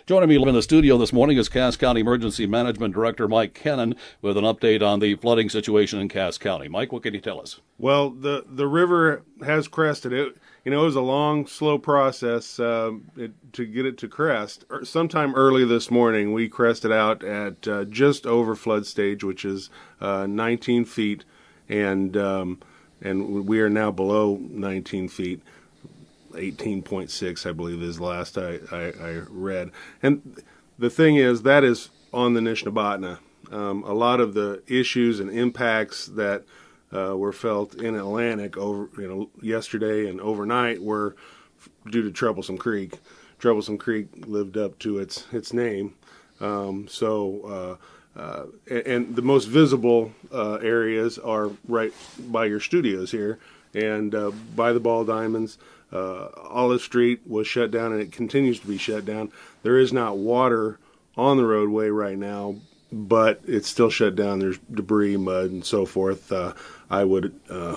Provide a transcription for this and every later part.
Joining me in the studio this morning is Cass County Emergency Management Director Mike Kennon with an update on the flooding situation in Cass County. Mike, what can you tell us? Well, the river has crested. It was a long, slow process to get it to crest. Sometime early this morning, we crested out at just over flood stage, which is 19 feet, and we are now below 19 feet. 18.6, I believe, is the last I read. And the thing is, that is on the Nishnabotna. A lot of the issues and impacts that were felt in Atlantic over yesterday and overnight were due to Troublesome Creek. Troublesome Creek lived up to its name. And the most visible areas are right by your studios here and by the Ball Diamonds. Olive Street was shut down, and it continues to be shut down. There is not water on the roadway right now, but it's still shut down. There's debris, mud, and so forth. I would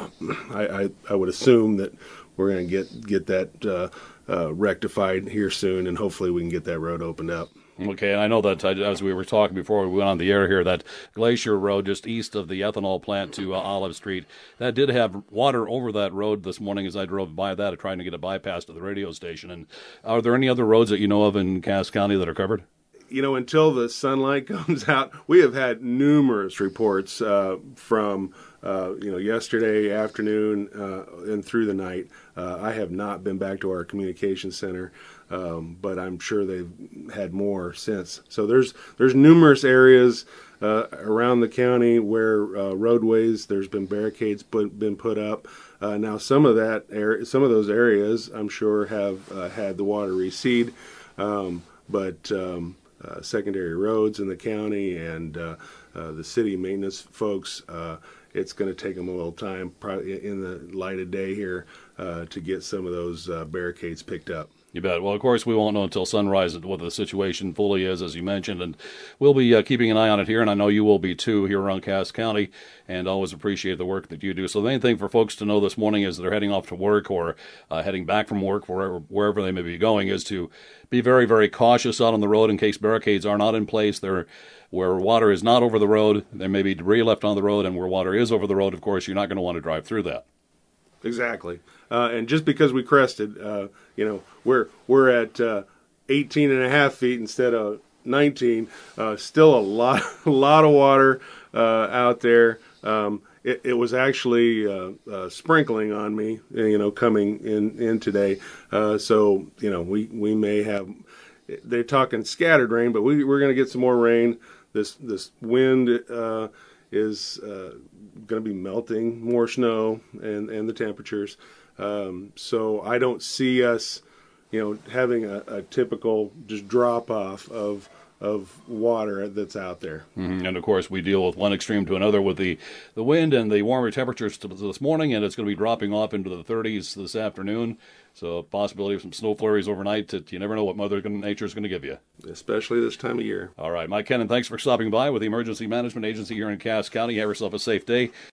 assume that we're going to get that rectified here soon, and hopefully we can get that road opened up. Okay, and I know that as we were talking before we went on the air here, that Glacier Road just east of the ethanol plant to Olive Street, that did have water over that road this morning as I drove by that, trying to get a bypass to the radio station. And are there any other roads that you know of in Cass County that are covered? Until the sunlight comes out, we have had numerous reports from yesterday afternoon and through the night. I have not been back to our communications center, but I'm sure they've had more since. So there's numerous areas around the county where roadways, there's been barricades been put up. Now some of those areas, I'm sure, have had the water recede, but secondary roads in the county and the city maintenance folks, it's going to take them a little time, probably in the light of day here, to get some of those barricades picked up. You bet. Well, of course, we won't know until sunrise what the situation fully is, as you mentioned, and we'll be keeping an eye on it here, and I know you will be too here around Cass County, and always appreciate the work that you do. So the main thing for folks to know this morning as they're heading off to work or heading back from work, wherever they may be going, is to be very, very cautious out on the road in case barricades are not in place. Where water is not over the road, there may be debris left on the road, and where water is over the road, of course, you're not going to want to drive through that. Exactly. And just because we crested, we're at 18 and a half feet instead of 19. Still a lot of water out there. It was actually sprinkling on me, coming in today. So we may have. They're talking scattered rain, but we're going to get some more rain. This wind is going to be melting more snow and the temperatures. So I don't see us, having a typical just drop off of water that's out there. Mm-hmm. And of course, we deal with one extreme to another with the wind and the warmer temperatures this morning, and it's going to be dropping off into the 30s this afternoon. So possibility of some snow flurries overnight that you never know what Mother Nature is going to give you. Especially this time of year. All right, Mike Kennon, thanks for stopping by with the Emergency Management Agency here in Cass County. Have yourself a safe day.